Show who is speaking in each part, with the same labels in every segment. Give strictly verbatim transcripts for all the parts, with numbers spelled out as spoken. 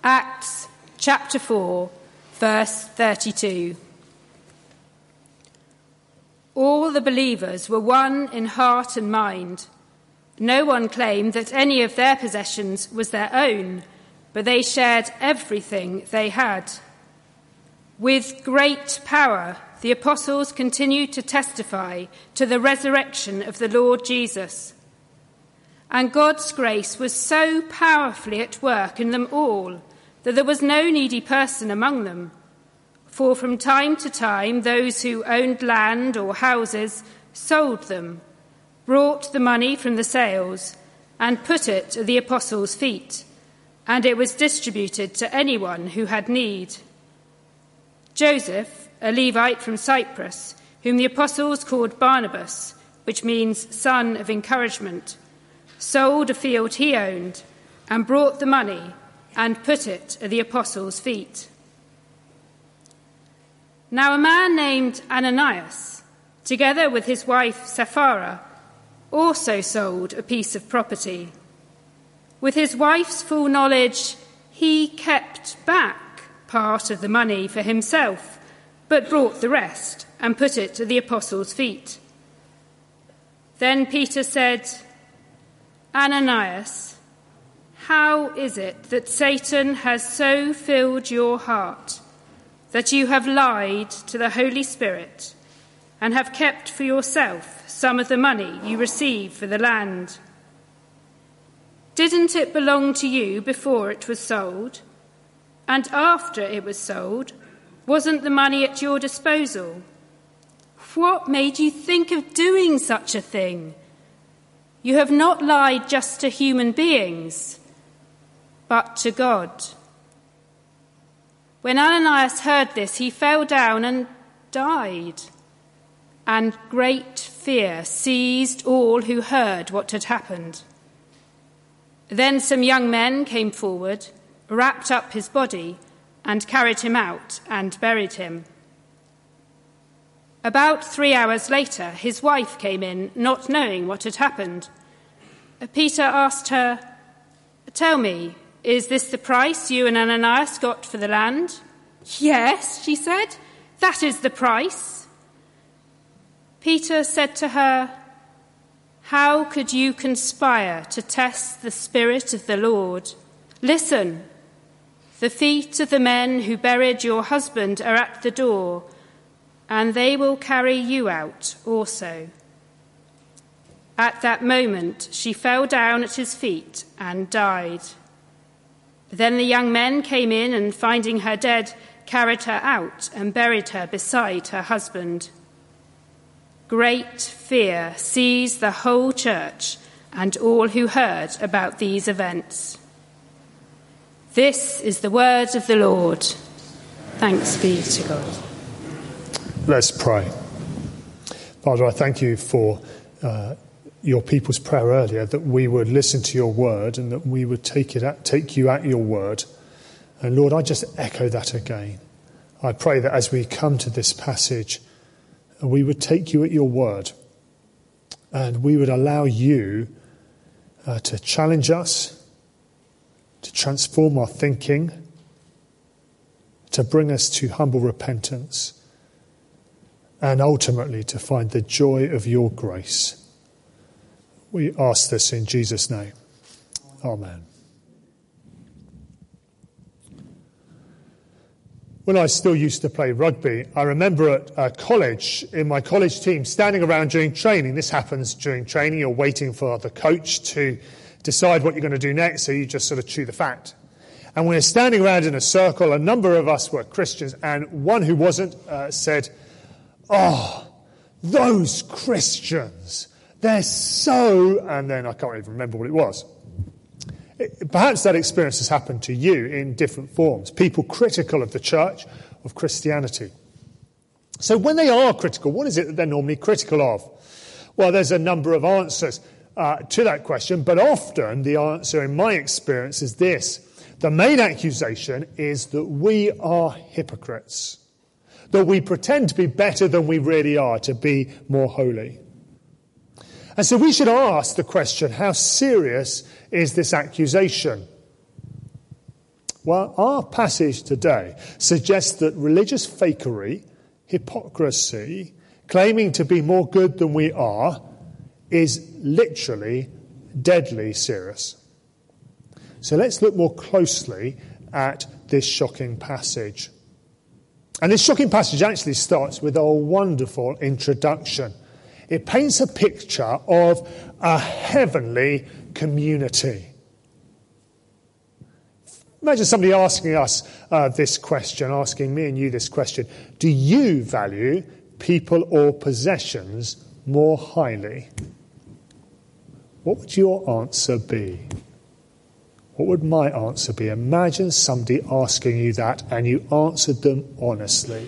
Speaker 1: Acts chapter four, verse thirty-two. All the believers were one in heart and mind. No one claimed that any of their possessions was their own, but they shared everything they had. With great power, the apostles continued to testify to the resurrection of the Lord Jesus. And God's grace was so powerfully at work in them all that there was no needy person among them. For from time to time, those who owned land or houses sold them, brought the money from the sales, and put it at the apostles' feet, and it was distributed to anyone who had need. Joseph, a Levite from Cyprus, whom the apostles called Barnabas, which means son of encouragement, sold a field he owned and brought the money and put it at the apostles' feet. Now a man named Ananias, together with his wife Sapphira, also sold a piece of property. With his wife's full knowledge, he kept back part of the money for himself, but brought the rest and put it at the apostles' feet. Then Peter said, "Ananias, how is it that Satan has so filled your heart that you have lied to the Holy Spirit and have kept for yourself some of the money you received for the land? Didn't it belong to you before it was sold? And after it was sold, wasn't the money at your disposal? What made you think of doing such a thing? You have not lied just to human beings, but to God." When Ananias heard this, he fell down and died, and great fear seized all who heard what had happened. Then some young men came forward, wrapped up his body, and carried him out and buried him. About three hours later, his wife came in, not knowing what had happened. Peter asked her, "Tell me, is this the price you and Ananias got for the land?" "Yes," she said, "that is the price." Peter said to her, "How could you conspire to test the Spirit of the Lord? Listen, the feet of the men who buried your husband are at the door, and they will carry you out also." At that moment, she fell down at his feet and died. Then the young men came in and, finding her dead, carried her out and buried her beside her husband. Great fear seized the whole church and all who heard about these events. This is the word of the Lord. Thanks be to God.
Speaker 2: Let's pray. Father, I thank you for uh, your people's prayer earlier, that we would listen to your word and that we would take it at, take you at your word. And Lord, I just echo that again. I pray that as we come to this passage, we would take you at your word and we would allow you uh, to challenge us, to transform our thinking, to bring us to humble repentance, and ultimately to find the joy of your grace. We ask this in Jesus' name. Amen. When I still used to play rugby, I remember at uh, college, in my college team, standing around during training. This happens during training. You're waiting for the coach to decide what you're going to do next, so you just sort of chew the fat. And we're standing around in a circle. A number of us were Christians, and one who wasn't uh, said, "Oh, those Christians, they're so..." And then I can't even remember what it was. It, perhaps that experience has happened to you in different forms. People critical of the church, of Christianity. So when they are critical, what is it that they're normally critical of? Well, there's a number of answers uh, to that question, but often the answer, in my experience, is this. The main accusation is that we are hypocrites, that we pretend to be better than we really are, to be more holy. And so we should ask the question, how serious is this accusation? Well, our passage today suggests that religious fakery, hypocrisy, claiming to be more good than we are, is literally deadly serious. So let's look more closely at this shocking passage. And this shocking passage actually starts with a wonderful introduction. It paints a picture of a heavenly community. Imagine somebody asking us uh, this question, asking me and you this question. Do you value people or possessions more highly? What would your answer be? What would my answer be? Imagine somebody asking you that and you answered them honestly.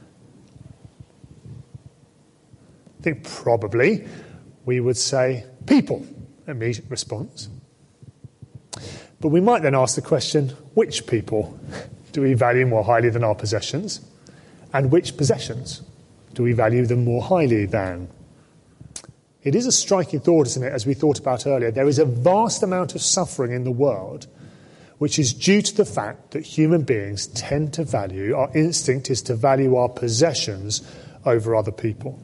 Speaker 2: I think probably we would say people, immediate response. But we might then ask the question, which people do we value more highly than our possessions? And which possessions do we value them more highly than? It is a striking thought, isn't it, as we thought about earlier. There is a vast amount of suffering in the world which is due to the fact that human beings tend to value, our instinct is to value our possessions over other people.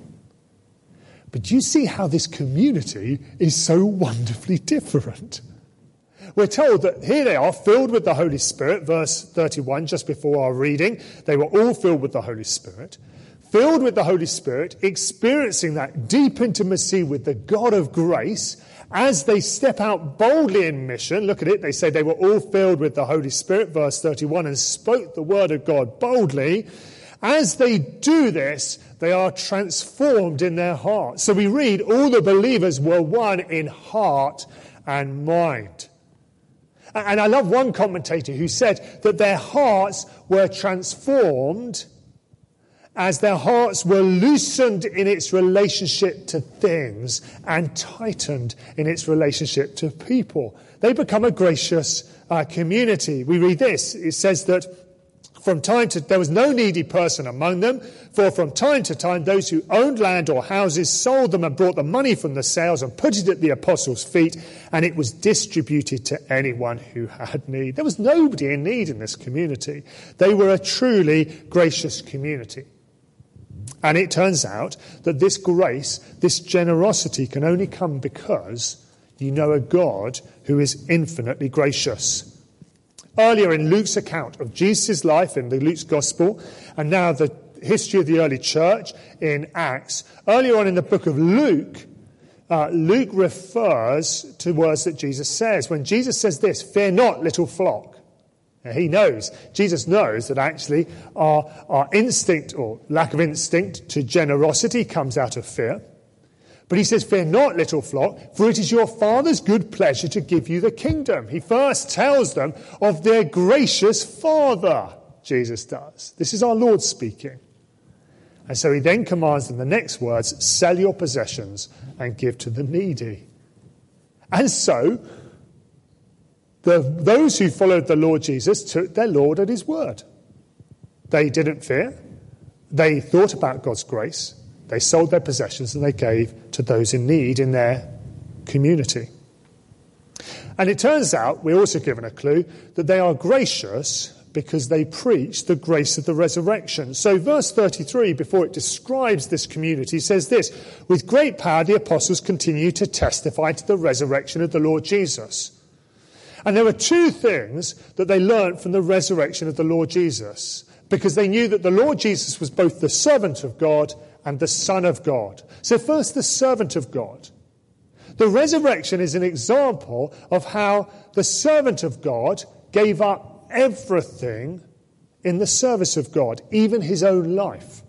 Speaker 2: But do you see how this community is so wonderfully different? We're told that here they are, filled with the Holy Spirit, verse thirty-one, just before our reading. They were all filled with the Holy Spirit. Filled with the Holy Spirit, experiencing that deep intimacy with the God of grace, as they step out boldly in mission. Look at it, they say they were all filled with the Holy Spirit, verse thirty-one, and spoke the word of God boldly. As they do this, they are transformed in their hearts. So we read, all the believers were one in heart and mind. And I love one commentator who said that their hearts were transformed as their hearts were loosened in its relationship to things and tightened in its relationship to people. They become a gracious uh, community. We read this. It says that from time to there was no needy person among them, for from time to time those who owned land or houses sold them and brought the money from the sales and put it at the apostles' feet, and it was distributed to anyone who had need. There was nobody in need in this community. They were a truly gracious community. And it turns out that this grace, this generosity can only come because you know a God who is infinitely gracious. Earlier in Luke's account of Jesus' life in the Luke's Gospel, and now the history of the early church in Acts, earlier on in the book of Luke, uh, Luke refers to words that Jesus says. When Jesus says this, "Fear not, little flock." Now, he knows, Jesus knows that actually our, our instinct or lack of instinct to generosity comes out of fear. But he says, "Fear not, little flock, for it is your Father's good pleasure to give you the kingdom." He first tells them of their gracious Father, Jesus does. This is our Lord speaking. And so he then commands them the next words, "Sell your possessions and give to the needy." And so the, those who followed the Lord Jesus took their Lord at his word. They didn't fear. They thought about God's grace. They sold their possessions and they gave to those in need in their community. And it turns out, we're also given a clue, that they are gracious because they preach the grace of the resurrection. So verse thirty-three, before it describes this community, says this: "With great power the apostles continue to testify to the resurrection of the Lord Jesus." And there were two things that they learned from the resurrection of the Lord Jesus, because they knew that the Lord Jesus was both the servant of God and the Son of God. So first, the servant of God. The resurrection is an example of how the servant of God gave up everything in the service of God, even his own life.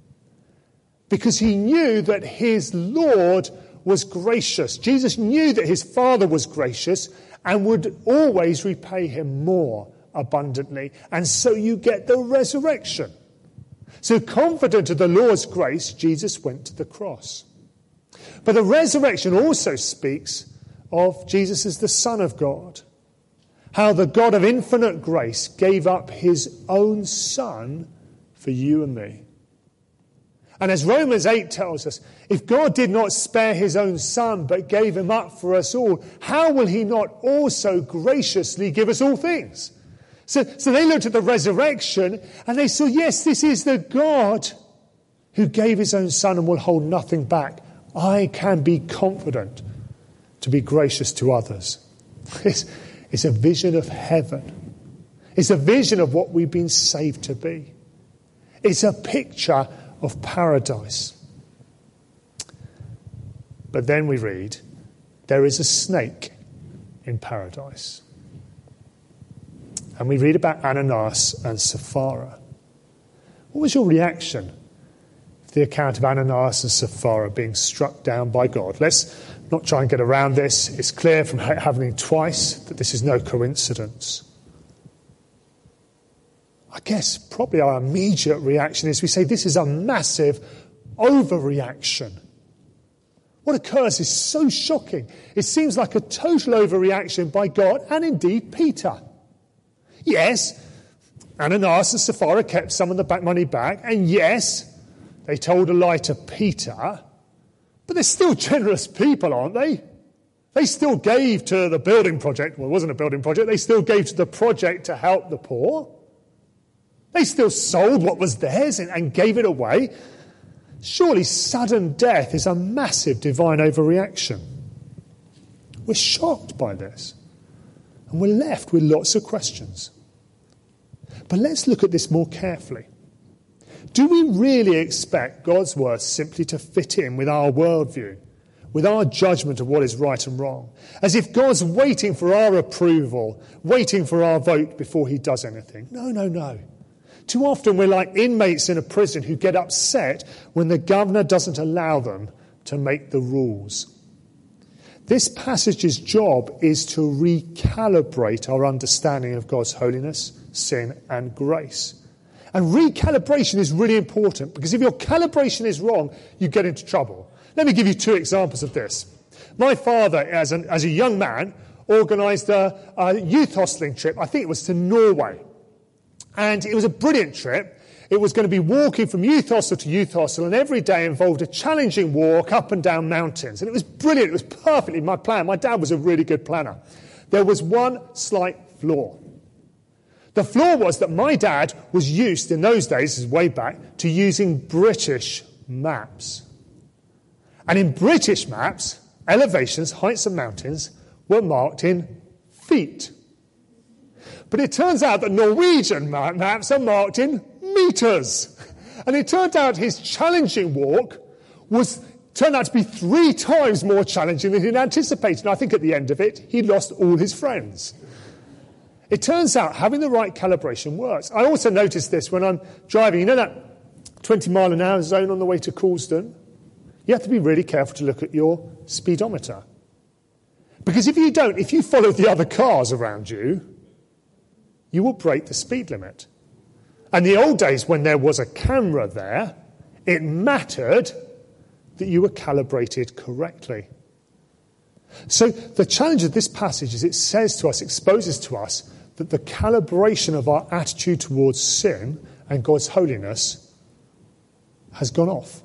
Speaker 2: Because he knew that his Lord was gracious. Jesus knew that his Father was gracious and would always repay him more abundantly. And so you get the resurrection. So confident of the Lord's grace, Jesus went to the cross. But the resurrection also speaks of Jesus as the Son of God. How the God of infinite grace gave up his own Son for you and me. And as Romans eight tells us, if God did not spare his own Son but gave him up for us all, how will he not also graciously give us all things? So, so they looked at the resurrection and they saw, yes, this is the God who gave his own son and will hold nothing back. I can be confident to be gracious to others. It's, it's a vision of heaven. It's a vision of what we've been saved to be. It's a picture of paradise. But then we read, there is a snake in paradise. And we read about Ananias and Sapphira. What was your reaction to the account of Ananias and Sapphira being struck down by God? Let's not try and get around this. It's clear from happening twice that this is no coincidence. I guess probably our immediate reaction is we say this is a massive overreaction. What occurs is so shocking. It seems like a total overreaction by God and indeed Peter. Yes, Ananias and Sapphira kept some of the back money back, and yes, they told a lie to Peter, but they're still generous people, aren't they? They still gave to the building project. Well, it wasn't a building project. They still gave to the project to help the poor. They still sold what was theirs and, and gave it away. Surely sudden death is a massive divine overreaction. We're shocked by this, and we're left with lots of questions. But let's look at this more carefully. Do we really expect God's word simply to fit in with our worldview, with our judgment of what is right and wrong, as if God's waiting for our approval, waiting for our vote before he does anything? No, no, no. Too often we're like inmates in a prison who get upset when the governor doesn't allow them to make the rules. This passage's job is to recalibrate our understanding of God's holiness, sin, and grace. And recalibration is really important, because if your calibration is wrong, you get into trouble. Let me give you two examples of this. My father, as, an, as a young man, organised a, a youth hosteling trip. I think it was to Norway. And it was a brilliant trip. It was going to be walking from youth hostel to youth hostel, and every day involved a challenging walk up and down mountains. And it was brilliant. It was perfectly my plan. My dad was a really good planner. There was one slight flaw. The flaw was that my dad was used in those days, this is way back, to using British maps. And in British maps, elevations, heights of mountains were marked in feet. But it turns out that Norwegian maps are marked in metres. And it turned out his challenging walk was turned out to be three times more challenging than he'd anticipated. And I think at the end of it, he lost all his friends. It turns out having the right calibration works. I also noticed this when I'm driving. You know that twenty mile an hour zone on the way to Coulsdon? You have to be really careful to look at your speedometer. Because if you don't, if you follow the other cars around you, you will break the speed limit. And the old days when there was a camera there, it mattered that you were calibrated correctly. So the challenge of this passage is it says to us, exposes to us, that the calibration of our attitude towards sin and God's holiness has gone off.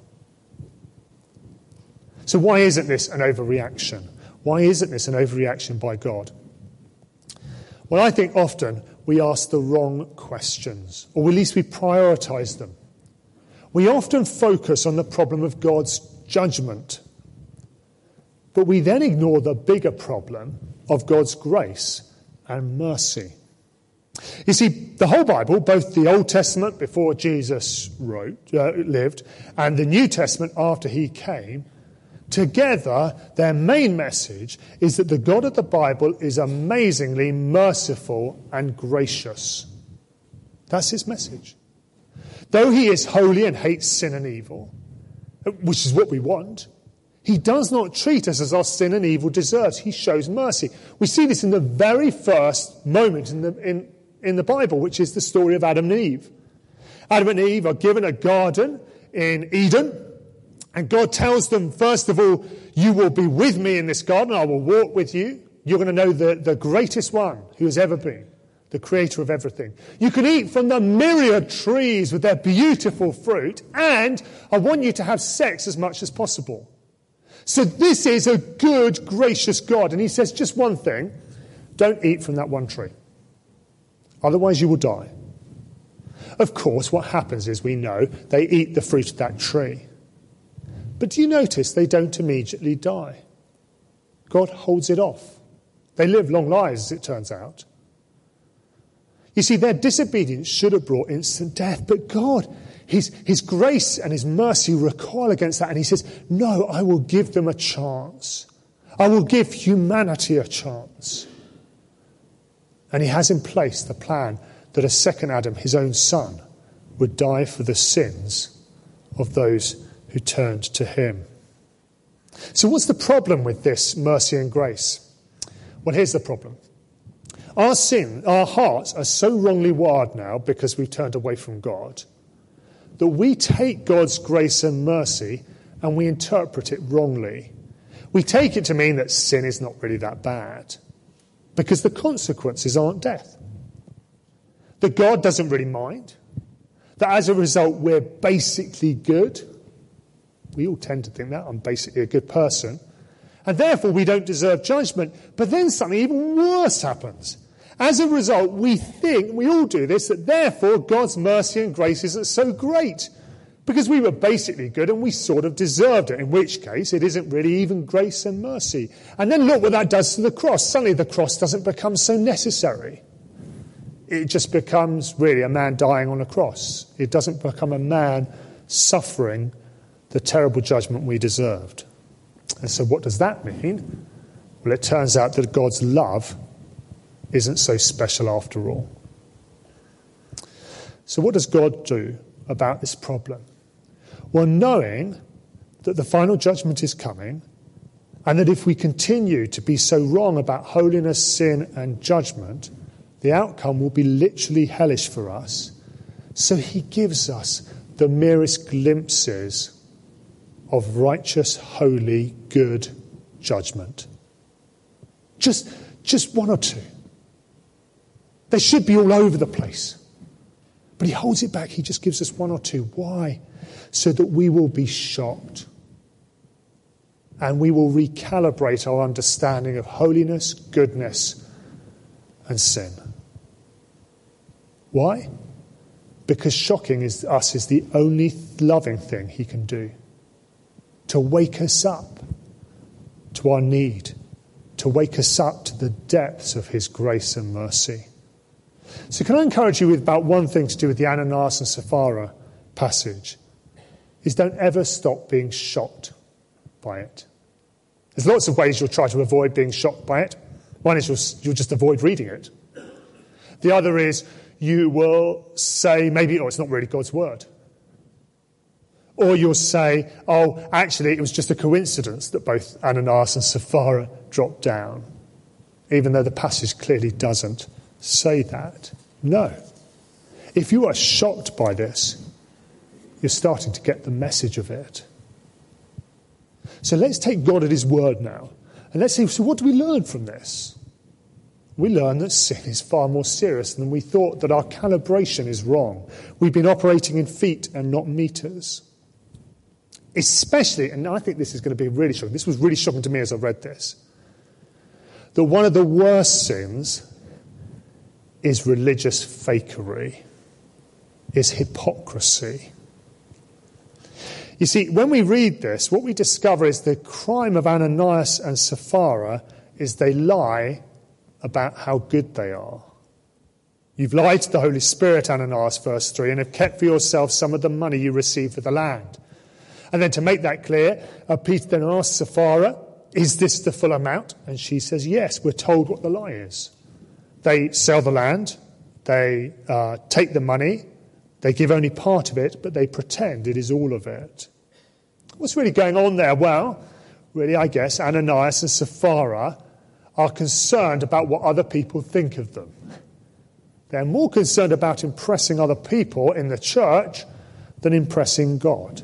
Speaker 2: So why isn't this an overreaction? Why isn't this an overreaction by God? Well, I think often we ask the wrong questions, or at least we prioritise them. We often focus on the problem of God's judgment, but we then ignore the bigger problem of God's grace and mercy. You see, the whole Bible, both the Old Testament before Jesus wrote, uh, lived, and the New Testament after he came, together, their main message is that the God of the Bible is amazingly merciful and gracious. That's his message. Though he is holy and hates sin and evil, which is what we want, he does not treat us as our sin and evil deserves. He shows mercy. We see this in the very first moment in the, in, in the Bible, which is the story of Adam and Eve. Adam and Eve are given a garden in Eden, and God tells them, first of all, you will be with me in this garden, I will walk with you. You're going to know the, the greatest one who has ever been, the creator of everything. You can eat from the myriad trees with their beautiful fruit, and I want you to have sex as much as possible. So this is a good, gracious God. And he says just one thing, don't eat from that one tree. Otherwise you will die. Of course, what happens is we know they eat the fruit of that tree. But do you notice they don't immediately die? God holds it off. They live long lives, as it turns out. You see, their disobedience should have brought instant death, but God, his, his grace and his mercy recoil against that, and he says, no, I will give them a chance. I will give humanity a chance. And he has in place the plan that a second Adam, his own son, would die for the sins of those who turned to him. So what's the problem with this mercy and grace? Well, here's the problem. Our sin, our hearts are so wrongly wired now because we've turned away from God that we take God's grace and mercy and we interpret it wrongly. We take it to mean that sin is not really that bad because the consequences aren't death. That God doesn't really mind. That as a result we're basically good. We all tend to think that. I'm basically a good person. And therefore we don't deserve judgment. But then something even worse happens. As a result, we think, we all do this, that therefore God's mercy and grace isn't so great. Because we were basically good and we sort of deserved it. In which case, it isn't really even grace and mercy. And then look what that does to the cross. Suddenly the cross doesn't become so necessary. It just becomes really a man dying on a cross. It doesn't become a man suffering the terrible judgment we deserved. And so what does that mean? Well, it turns out that God's love isn't so special after all. So what does God do about this problem? Well, knowing that the final judgment is coming, and that if we continue to be so wrong about holiness, sin, and judgment, the outcome will be literally hellish for us. So he gives us the merest glimpses of righteous, holy, good judgment. Just, just one or two. They should be all over the place. But he holds it back. He just gives us one or two. Why? So that we will be shocked. And we will recalibrate our understanding of holiness, goodness, and sin. Why? Because shocking is, us is the only loving thing he can do. To wake us up to our need. To wake us up to the depths of his grace and mercy. So can I encourage you with about one thing to do with the Ananias and Sapphira passage? Is don't ever stop being shocked by it. There's lots of ways you'll try to avoid being shocked by it. One is you'll, you'll just avoid reading it. The other is you will say, maybe, oh, it's not really God's word. Or you'll say, oh, actually, it was just a coincidence that both Ananias and Sapphira dropped down, even though the passage clearly doesn't say that. No. If you are shocked by this, you're starting to get the message of it. So let's take God at his word now. And let's see, so what do we learn from this? We learn that sin is far more serious than we thought, that our calibration is wrong. We've been operating in feet and not meters. Especially, and I think this is going to be really shocking, this was really shocking to me as I read this, that one of the worst sins is religious fakery, is hypocrisy. You see, when we read this, what we discover is the crime of Ananias and Sapphira is they lie about how good they are. You've lied to the Holy Spirit, Ananias, verse three, and have kept for yourself some of the money you received for the land. And then to make that clear, uh, Peter then asks Sapphira, is this the full amount? And she says, yes, we're told what the lie is. They sell the land, they uh, take the money, they give only part of it, but they pretend it is all of it. What's really going on there? Well, really, I guess, Ananias and Sapphira are concerned about what other people think of them. They're more concerned about impressing other people in the church than impressing God.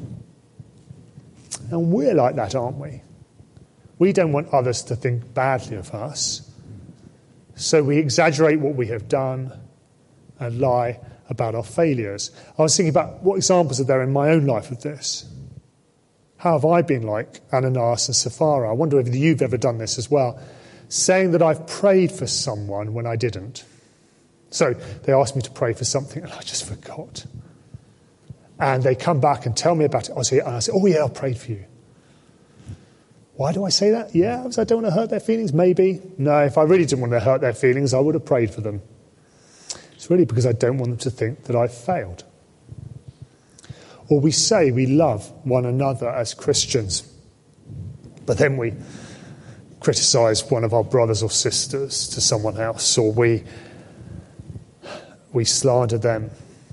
Speaker 2: And we're like that, aren't we? We don't want others to think badly of us. So we exaggerate what we have done and lie about our failures. I was thinking about what examples are there in my own life of this. How have I been like Ananias and Sapphira? I wonder if you've ever done this as well. Saying that I've prayed for someone when I didn't. So they asked me to pray for something, and I just forgot. And they come back and tell me about it. I say, and I say, oh yeah, I prayed for you. Why do I say that? Yeah, because I don't want to hurt their feelings, maybe. No, if I really didn't want to hurt their feelings, I would have prayed for them. It's really because I don't want them to think that I've failed. Or we say we love one another as Christians, but then we criticise one of our brothers or sisters to someone else, or we we slander them,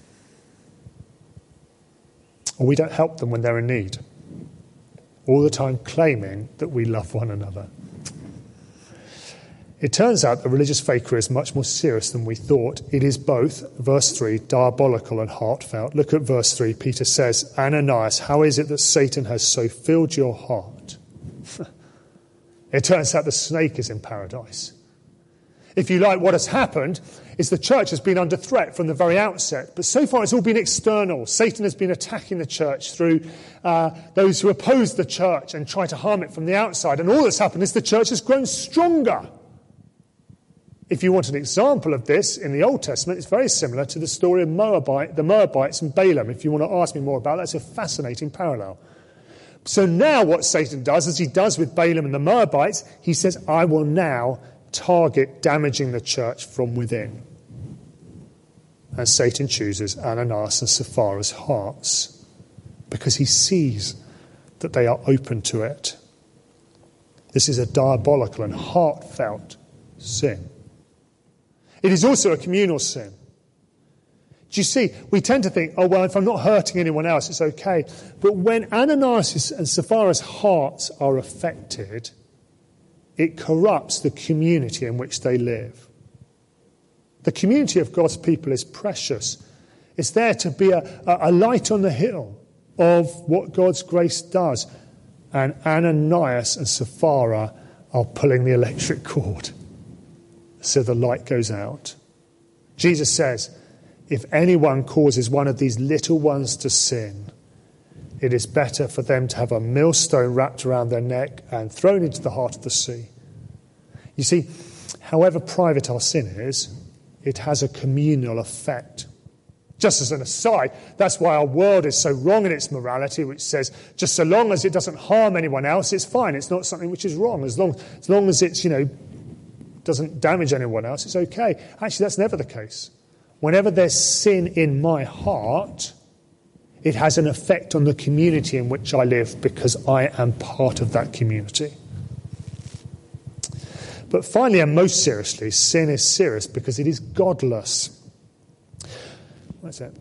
Speaker 2: or we don't help them when they're in need, all the time claiming that we love one another. It turns out that religious fakery is much more serious than we thought. It is both, verse three, diabolical and heartfelt. Look at verse three. Peter says, Ananias, how is it that Satan has so filled your heart? It turns out the snake is in paradise. If you like, what has happened is the church has been under threat from the very outset. But so far it's all been external. Satan has been attacking the church through uh, those who oppose the church and try to harm it from the outside. And all that's happened is the church has grown stronger. If you want an example of this in the Old Testament, it's very similar to the story of Moabite, the Moabites and Balaam. If you want to ask me more about that, it's a fascinating parallel. So now what Satan does, as he does with Balaam and the Moabites, he says, I will now target damaging the church from within. And Satan chooses Ananias and Sapphira's hearts because he sees that they are open to it. This is a diabolical and heartfelt sin. It is also a communal sin. Do you see, we tend to think, oh, well, if I'm not hurting anyone else, it's okay. But when Ananias and Sapphira's hearts are affected, it corrupts the community in which they live. The community of God's people is precious. It's there to be a, a light on the hill of what God's grace does. And Ananias and Sapphira are pulling the electric cord, so the light goes out. Jesus says, if anyone causes one of these little ones to sin, it is better for them to have a millstone wrapped around their neck and thrown into the heart of the sea. You see, however private our sin is, it has a communal effect. Just as an aside, that's why our world is so wrong in its morality, which says just so long as it doesn't harm anyone else, it's fine. It's not something which is wrong. As long as, long as it's, you know, doesn't damage anyone else, it's okay. Actually, that's never the case. Whenever there's sin in my heart, it has an effect on the community in which I live because I am part of that community. But finally, and most seriously, sin is serious because it is godless. What's that?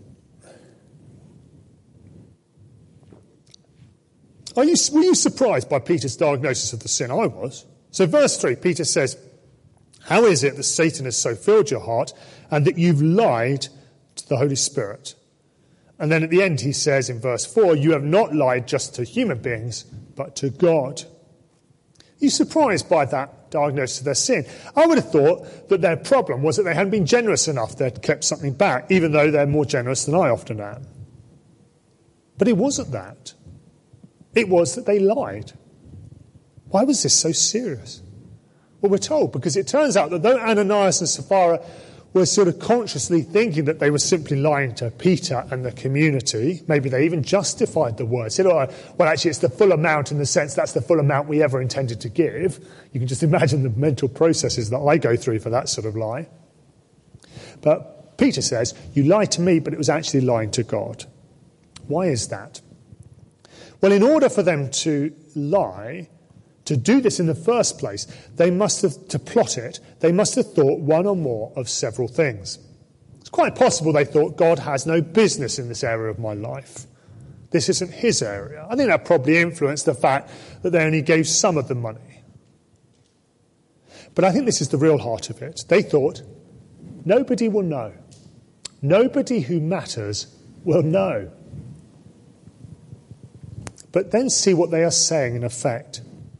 Speaker 2: Are you, were you surprised by Peter's diagnosis of the sin? I was. So verse three, Peter says, how is it that Satan has so filled your heart and that you've lied to the Holy Spirit? And then at the end he says in verse four, you have not lied just to human beings, but to God. Are you surprised by that diagnosis of their sin? I would have thought that their problem was that they hadn't been generous enough. They'd kept something back, even though they're more generous than I often am. But it wasn't that. It was that they lied. Why was this so serious? Well, we're told because it turns out that though Ananias and Sapphira were sort of consciously thinking that they were simply lying to Peter and the community, maybe they even justified the word. Said, oh, well, actually, it's the full amount in the sense that's the full amount we ever intended to give. You can just imagine the mental processes that I go through for that sort of lie. But Peter says, you lied to me, but it was actually lying to God. Why is that? Well, in order for them to lie, to do this in the first place, they must have, to plot it, they must have thought one or more of several things. It's quite possible they thought God has no business in this area of my life. This isn't his area. I think that probably influenced the fact that they only gave some of the money. But I think this is the real heart of it. They thought, nobody will know. Nobody who matters will know. But then see what they are saying in effect.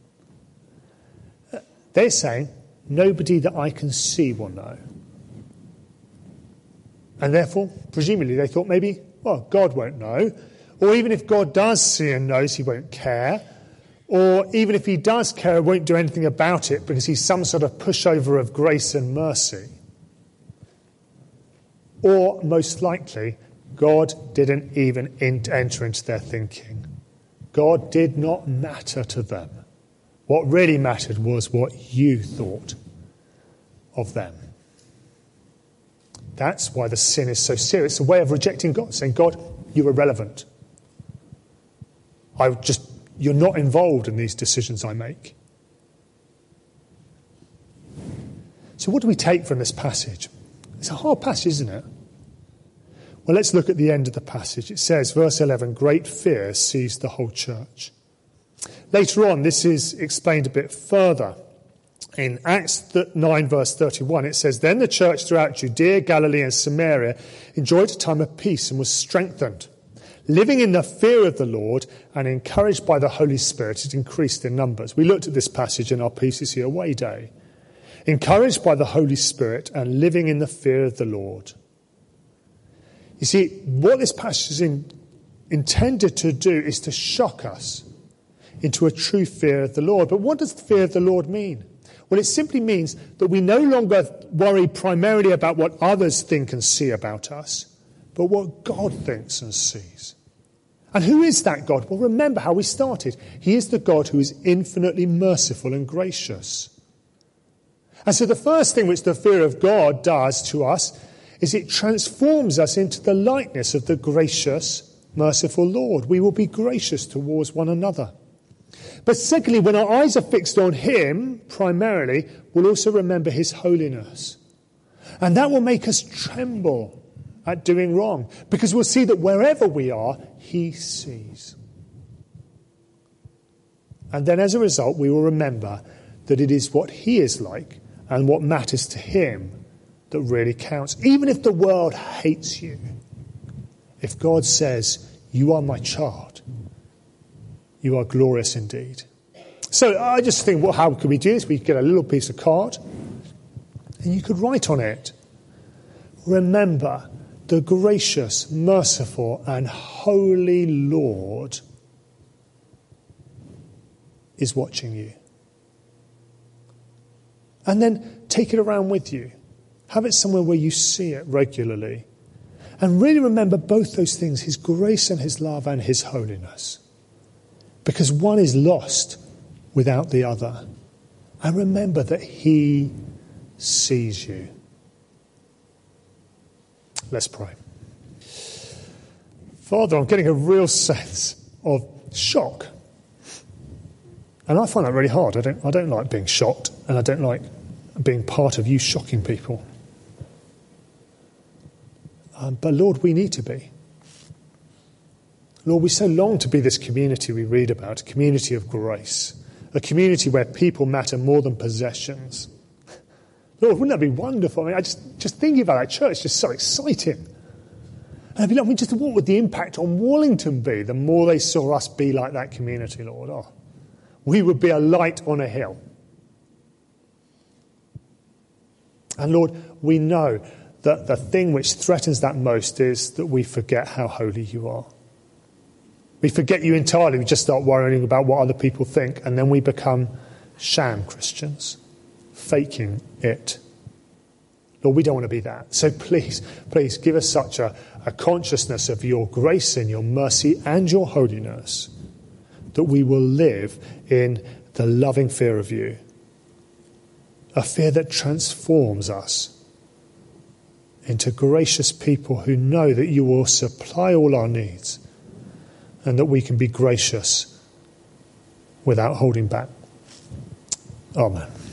Speaker 2: They're saying, nobody that I can see will know. And therefore, presumably, they thought maybe, well, God won't know. Or even if God does see and knows, he won't care. Or even if he does care, he won't do anything about it because he's some sort of pushover of grace and mercy. Or, most likely, God didn't even enter into their thinking. God did not matter to them. What really mattered was what you thought of them. That's why the sin is so serious. It's a way of rejecting God, saying, God, you're irrelevant. I just, you're not involved in these decisions I make. So what do we take from this passage? It's a hard passage, isn't it? Well, let's look at the end of the passage. It says, verse eleven, great fear seized the whole church. Later on, this is explained a bit further. In Acts nine, verse thirty-one, it says, then the church throughout Judea, Galilee and Samaria enjoyed a time of peace and was strengthened. Living in the fear of the Lord and encouraged by the Holy Spirit, it increased in numbers. We looked at this passage in our Peace is Here Way Day. Encouraged by the Holy Spirit and living in the fear of the Lord. You see, what this passage is in, intended to do is to shock us into a true fear of the Lord. But what does the fear of the Lord mean? Well, it simply means that we no longer worry primarily about what others think and see about us, but what God thinks and sees. And who is that God? Well, remember how we started. He is the God who is infinitely merciful and gracious. And so the first thing which the fear of God does to us is it transforms us into the likeness of the gracious, merciful Lord. We will be gracious towards one another. But secondly, when our eyes are fixed on him, primarily, we'll also remember his holiness. And that will make us tremble at doing wrong, because we'll see that wherever we are, he sees. And then as a result, we will remember that it is what he is like and what matters to him that really counts. Even if the world hates you, if God says, you are my child, you are glorious indeed. So I just think, well, how can we do this? We could get a little piece of card and you could write on it, remember the gracious, merciful and holy Lord is watching you. And then take it around with you. Have it somewhere where you see it regularly. And really remember both those things, his grace and his love and his holiness. Because one is lost without the other. And remember that he sees you. Let's pray. Father, I'm getting a real sense of shock. And I find that really hard. I don't, I don't like being shocked, and I don't like being part of you shocking people. Um, but Lord, we need to be. Lord, we so long to be this community we read about, a community of grace, a community where people matter more than possessions. Lord, wouldn't that be wonderful? I mean, I just, just thinking about that church is just so exciting. And I'd be like, I mean, just what would the impact on Wallington be the more they saw us be like that community, Lord? Oh, we would be a light on a hill. And Lord, we know that the thing which threatens that most is that we forget how holy you are. We forget you entirely. We just start worrying about what other people think, and then we become sham Christians, faking it. Lord, we don't want to be that. So please, please give us such a, a consciousness of your grace and your mercy and your holiness that we will live in the loving fear of you. A fear that transforms us into gracious people who know that you will supply all our needs and that we can be gracious without holding back. Amen.